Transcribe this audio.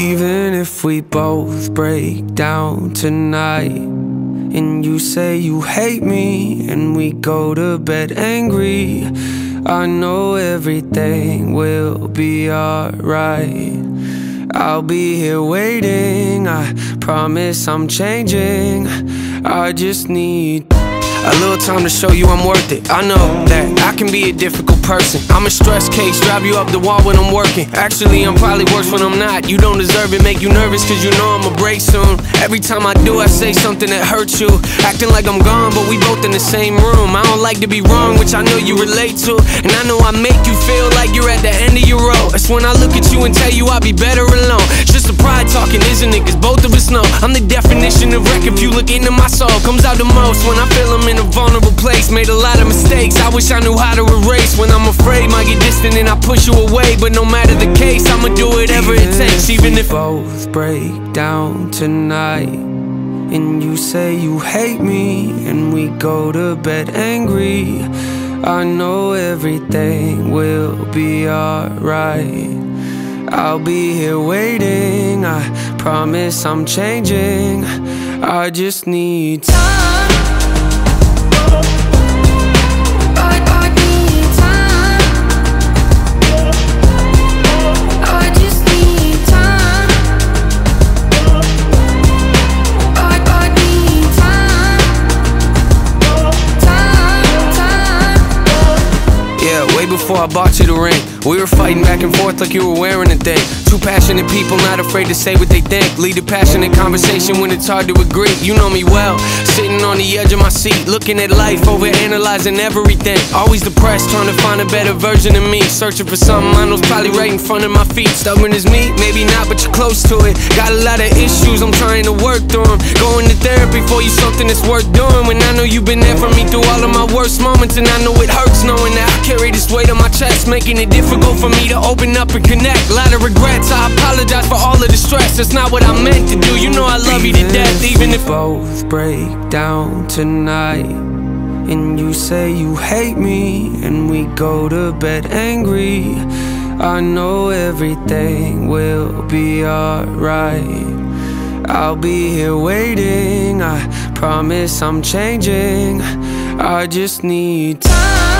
Even if we both break down tonight, and you say you hate me, and we go to bed angry, I know everything will be alright. I'll be here waiting, I promise I'm changing. I just need a little time to show you I'm worth it. I know that I can be a difficult person. I'm a stress case, drive you up the wall when I'm working. Actually, I'm probably worse when I'm not. You don't deserve it, make you nervous cause you know I'ma break soon. Every time I do, I say something that hurts you, acting like I'm gone, but we both in the same room. I don't like to be wrong, which I know you relate to, and I know I make you feel like you're at the end of your road. That's when I look at you and tell you I'll be better alone. It's just the pride talking, isn't it? Cause both of us know I'm the definition of wreck. If you look into my soul, comes out the most when I feel I'm in a vulnerable place. Made a lot of mistakes, I wish I knew how to erase. When I'm afraid, might get distant and I push you away. But no matter the case, I'ma do whatever it takes. Even if both break down tonight, and you say you hate me, and we go to bed angry, I know everything will be alright. I'll be here waiting, I promise I'm changing. I just need time. Before I bought you the ring, we were fighting back and forth like you were wearing a thing. Two passionate people not afraid to say what they think. Lead a passionate conversation when it's hard to agree. You know me well, sitting on the edge of my seat, looking at life, over analyzing everything. Always depressed, trying to find a better version of me, searching for something I know's probably right in front of my feet. Stubborn as me, maybe not, but you're close to it. Got a lot of issues, I'm trying to work through them. Going to therapy for you, something that's worth doing. When I know you've been there for me through all of my worst moments, and I know it hurts knowing that I carry this weight on my chest, making it difficult for me to open up and connect. A lot of regrets, I apologize for all of the stress. That's not what I meant to do, you know I love you to death. Even if both break down tonight, and you say you hate me, and we go to bed angry, I know everything will be alright. I'll be here waiting, I promise I'm changing. I just need time.